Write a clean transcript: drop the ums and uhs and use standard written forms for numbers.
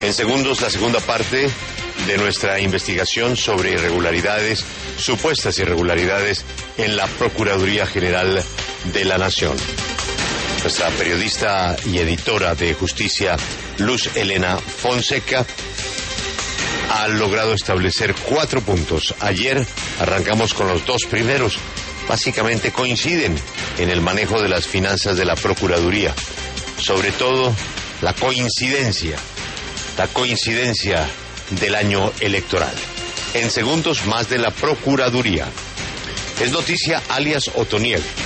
En segundos, la segunda parte de nuestra investigación sobre irregularidades, supuestas irregularidades en la Procuraduría General de la Nación. Nuestra periodista y editora de justicia, Luz Helena Fonseca, ha logrado establecer 4 puntos. Ayer arrancamos con los 2 primeros. Básicamente coinciden en el manejo de las finanzas de la Procuraduría. Sobre todo, la coincidencia del año electoral. En segundos, más de la Procuraduría. Es noticia alias Otoniel.